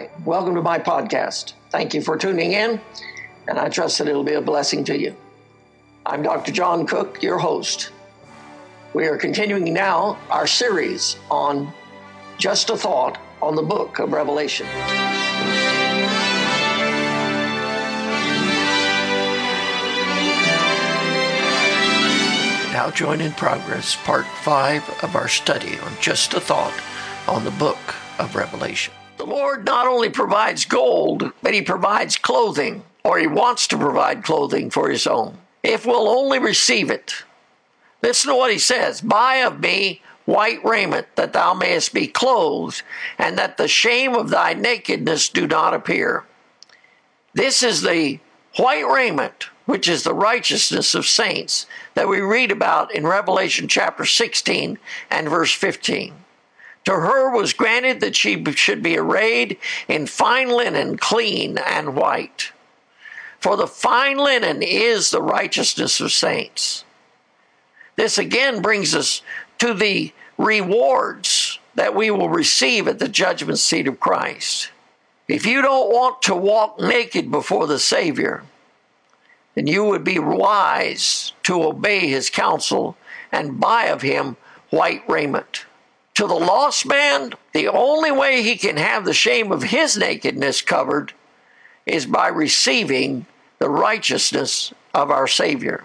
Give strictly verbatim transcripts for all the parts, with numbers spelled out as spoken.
Hi, welcome to my podcast. Thank you for tuning in, and I trust that it'll be a blessing to you. I'm Doctor John Cook, your host. We are continuing now our series on Just a Thought on the book of Revelation. Now join in progress, part five of our study on Just a Thought on the book of Revelation. The Lord not only provides gold, but He provides clothing, or He wants to provide clothing for His own, if we'll only receive it. Listen to what He says, "Buy of me white raiment, that thou mayest be clothed, and that the shame of thy nakedness do not appear." This is the white raiment, which is the righteousness of saints, that we read about in Revelation chapter sixteen and verse fifteen. To her was granted that she should be arrayed in fine linen, clean and white. For the fine linen is the righteousness of saints. This again brings us to the rewards that we will receive at the judgment seat of Christ. If you don't want to walk naked before the Savior, then you would be wise to obey His counsel and buy of Him white raiment. To the lost man, the only way he can have the shame of his nakedness covered is by receiving the righteousness of our Savior.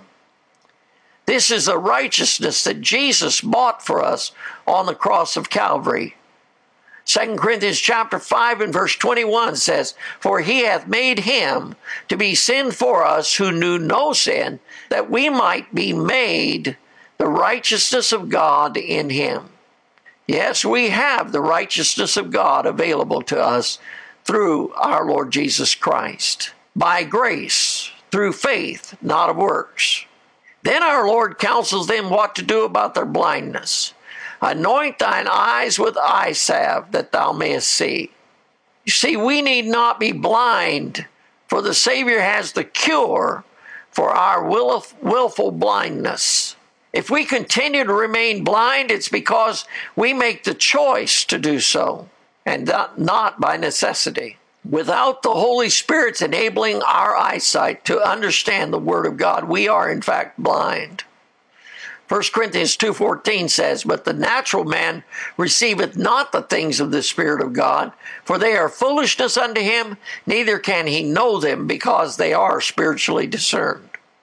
This is the righteousness that Jesus bought for us on the cross of Calvary. Second Corinthians chapter five and verse twenty-one says, "For He hath made Him to be sin for us who knew no sin, that we might be made the righteousness of God in Him." Yes, we have the righteousness of God available to us through our Lord Jesus Christ, by grace, through faith, not of works. Then our Lord counsels them what to do about their blindness. "Anoint thine eyes with eye salve, that thou mayest see." You see, we need not be blind, for the Savior has the cure for our willful blindness. If we continue to remain blind, it's because we make the choice to do so, and not by necessity. Without the Holy Spirit's enabling our eyesight to understand the Word of God, we are in fact blind. First Corinthians two fourteen says, "But the natural man receiveth not the things of the Spirit of God, for they are foolishness unto him, neither can he know them, because they are spiritually discerned."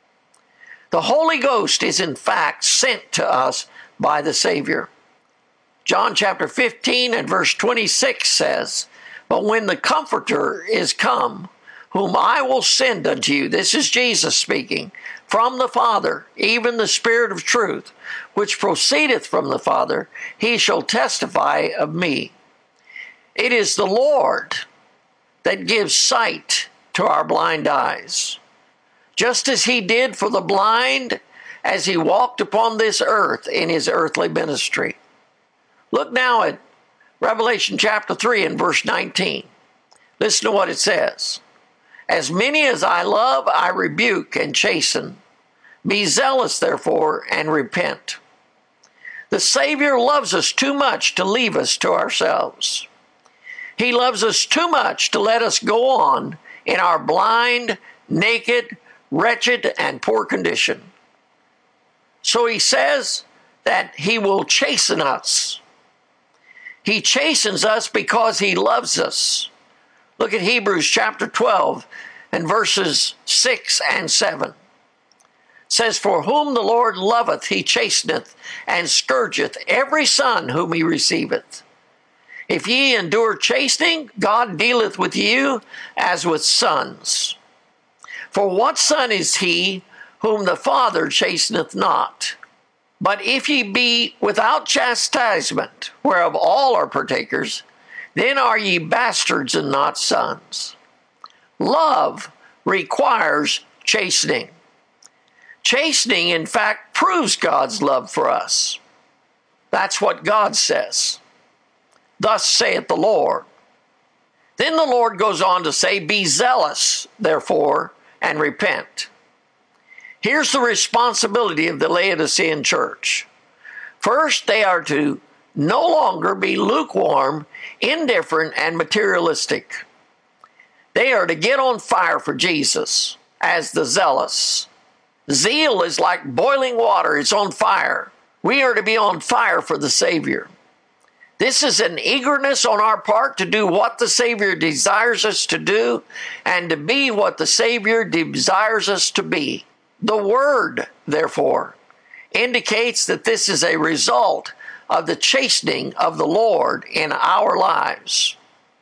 The Holy Ghost is in fact sent to us by the Savior. John chapter fifteen and verse twenty-six says, "But when the Comforter is come, whom I will send unto you," this is Jesus speaking, "from the Father, even the Spirit of truth, which proceedeth from the Father, He shall testify of me." It is the Lord that gives sight to our blind eyes, just as He did for the blind as He walked upon this earth in His earthly ministry. Look now at Revelation chapter three and verse nineteen. Listen to what it says. "As many as I love, I rebuke and chasten. Be zealous, therefore, and repent." The Savior loves us too much to leave us to ourselves. He loves us too much to let us go on in our blind, naked, wretched, and poor condition. So He says that He will chasten us. He chastens us because He loves us. Look at Hebrews chapter twelve and verses six and seven. It says, "For whom the Lord loveth, He chasteneth, and scourgeth every son whom He receiveth. If ye endure chastening, God dealeth with you as with sons. For what son is he whom the Father chasteneth not? But if ye be without chastisement, whereof all are partakers, then are ye bastards and not sons." Love requires chastening. Chastening, in fact, proves God's love for us. That's what God says. "Thus saith the Lord." Then the Lord goes on to say, "Be zealous, therefore, and repent." Here's the responsibility of the Laodicean church. First, they are to no longer be lukewarm, indifferent, and materialistic. They are to get on fire for Jesus as the zealous. Zeal is like boiling water. It's on fire. We are to be on fire for the Savior. This is an eagerness on our part to do what the Savior desires us to do and to be what the Savior desires us to be. The Word, therefore, indicates that this is a result of the chastening of the Lord in our lives.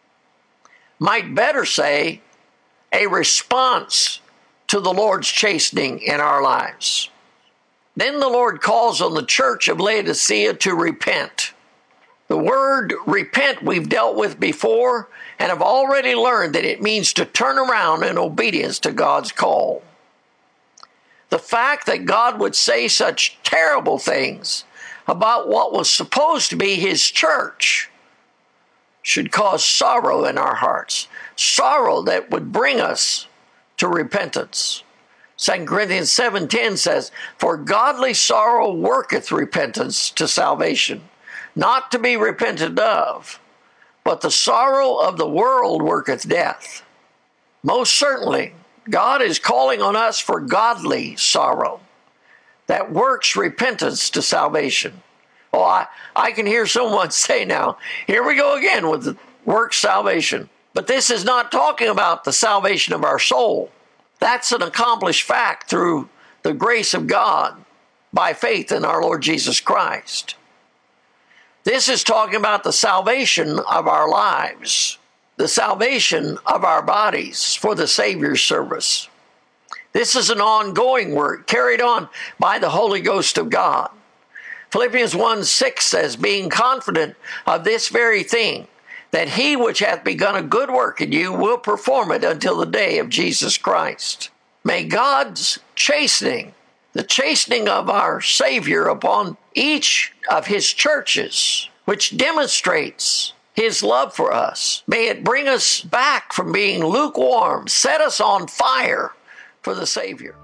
Might better say, a response to the Lord's chastening in our lives. Then the Lord calls on the church of Laodicea to repent. The word repent we've dealt with before and have already learned that it means to turn around in obedience to God's call. The fact that God would say such terrible things about what was supposed to be His church should cause sorrow in our hearts, sorrow that would bring us to repentance. Second Corinthians seven ten says, "For godly sorrow worketh repentance to salvation, not to be repented of, but the sorrow of the world worketh death." Most certainly, God is calling on us for godly sorrow that works repentance to salvation. Oh, I, I can hear someone say now, here we go again with the work salvation. But this is not talking about the salvation of our soul. That's an accomplished fact through the grace of God by faith in our Lord Jesus Christ. This is talking about the salvation of our lives, the salvation of our bodies for the Savior's service. This is an ongoing work carried on by the Holy Ghost of God. Philippians one six says, "Being confident of this very thing, that He which hath begun a good work in you will perform it until the day of Jesus Christ." May God's chastening, the chastening of our Savior upon each of His churches, which demonstrates His love for us, may it bring us back from being lukewarm, set us on fire for the Savior.